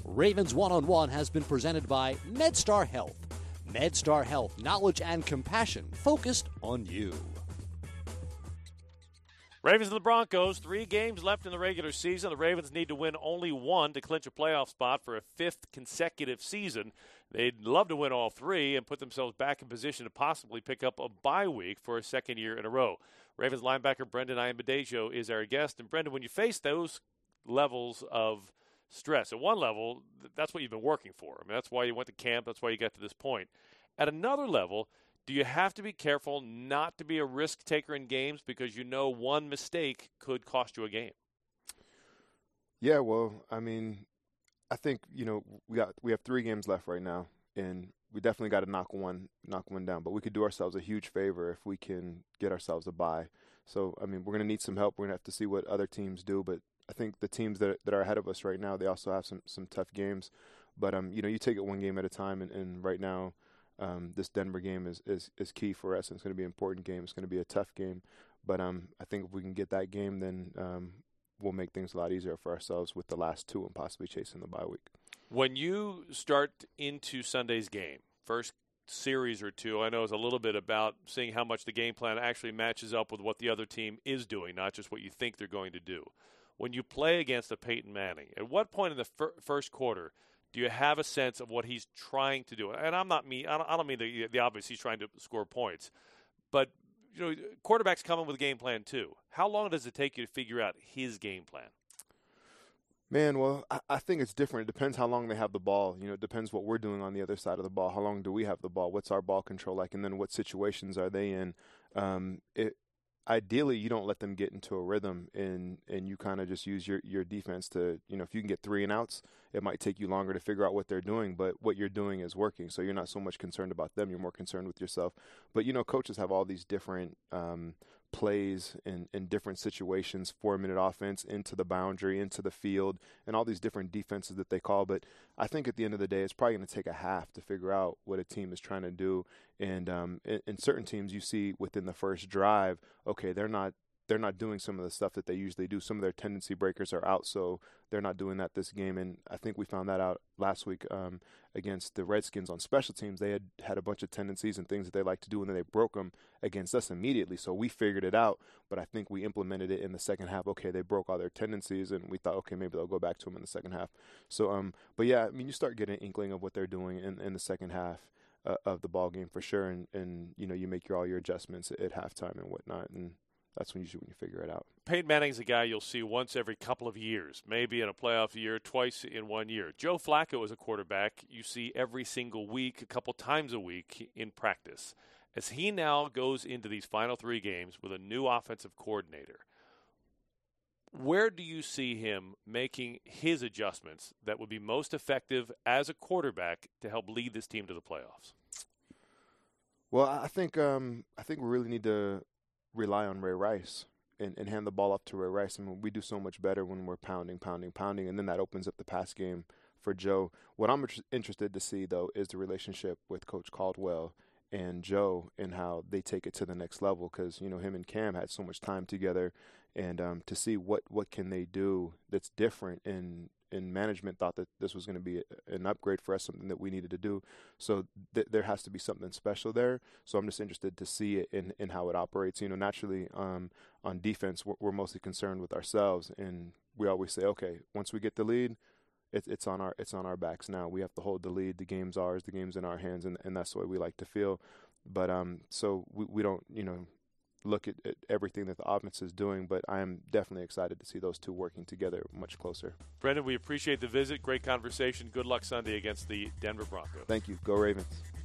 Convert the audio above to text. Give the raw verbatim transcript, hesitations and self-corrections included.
Ravens One-on-One has been presented by MedStar Health. MedStar Health, knowledge and compassion focused on you. Ravens and the Broncos, three games left in the regular season. The Ravens need to win only one to clinch a playoff spot for a fifth consecutive season. They'd love to win all three and put themselves back in position to possibly pick up a bye week for a second year in a row. Ravens linebacker Brendan Ayanbadejo is our guest. And, Brendan, when you face those levels of stress, at one level, that's what you've been working for. I mean, that's why you went to camp. That's why you got to this point. At another level, do you have to be careful not to be a risk taker in games because you know one mistake could cost you a game? Yeah, well, I mean, I think, you know, we got we have three games left right now, and we definitely got to knock one knock one down. But we could do ourselves a huge favor if we can get ourselves a bye. So, I mean, we're going to need some help. We're going to have to see what other teams do. But I think the teams that that are ahead of us right now, they also have some, some tough games. But, um, you know, you take it one game at a time, and, and right now – Um, this Denver game is, is, is key for us, and it's going to be an important game. It's going to be a tough game. But um, I think if we can get that game, then um, we'll make things a lot easier for ourselves with the last two and possibly chasing the bye week. When you start into Sunday's game, first series or two, I know it's a little bit about seeing how much the game plan actually matches up with what the other team is doing, not just what you think they're going to do. When you play against a Peyton Manning, at what point in the fir- first quarter – do you have a sense of what he's trying to do? And I'm not me. I don't, I don't mean the, the obvious. He's trying to score points, but you know, quarterbacks come in with a game plan too. How long does it take you to figure out his game plan? Man, well, I, I think it's different. It depends how long they have the ball. You know, it depends what we're doing on the other side of the ball. How long do we have the ball? What's our ball control like? And then what situations are they in? Um, it, Ideally, you don't let them get into a rhythm, and, and you kind of just use your, your defense to, you know, if you can get three and outs, it might take you longer to figure out what they're doing, but what you're doing is working. So you're not so much concerned about them. You're more concerned with yourself. But, you know, coaches have all these different um, plays in, in different situations, four-minute offense, into the boundary, into the field, and all these different defenses that they call. But I think at the end of the day, it's probably going to take a half to figure out what a team is trying to do. And um, in, in certain teams, you see within the first drive, okay, they're not they're not doing some of the stuff that they usually do. Some of their tendency breakers are out, so they're not doing that this game. And I think we found that out last week um, against the Redskins on special teams. They had had a bunch of tendencies and things that they like to do, and then they broke them against us immediately. So we figured it out, but I think we implemented it in the second half. Okay, they broke all their tendencies, and we thought, okay, maybe they'll go back to them in the second half. So, um, but yeah, I mean, you start getting an inkling of what they're doing in, in the second half uh, of the ball game for sure, and, and you know, you make your all your adjustments at, at halftime and whatnot, and that's when usually when you figure it out. Peyton Manning's a guy you'll see once every couple of years, maybe in a playoff year, twice in one year. Joe Flacco is a quarterback you see every single week, a couple times a week in practice. As he now goes into these final three games with a new offensive coordinator, where do you see him making his adjustments that would be most effective as a quarterback to help lead this team to the playoffs? Well, I think um, I think we really need to rely on Ray Rice and, and hand the ball off to Ray Rice. I mean, we do so much better when we're pounding, pounding, pounding, and then that opens up the pass game for Joe. What I'm interested to see, though, is the relationship with Coach Caldwell and Joe and how they take it to the next level because, you know, him and Cam had so much time together, and um, to see what, what can they do that's different in and management thought that this was going to be an upgrade for us, something that we needed to do. So th- there has to be something special there. So I'm just interested to see it in, in how it operates. You know, naturally um, on defense, we're, we're mostly concerned with ourselves, and we always say, okay, once we get the lead, it, it's on our it's on our backs now. We have to hold the lead. The game's ours. The game's in our hands, and, and that's the way we like to feel. But um, so we, we don't, you know, look at, at everything that the offense is doing, but I am definitely excited to see those two working together much closer. Brendan, we appreciate the visit. Great conversation. Good luck Sunday against the Denver Broncos. Thank you. Go Ravens.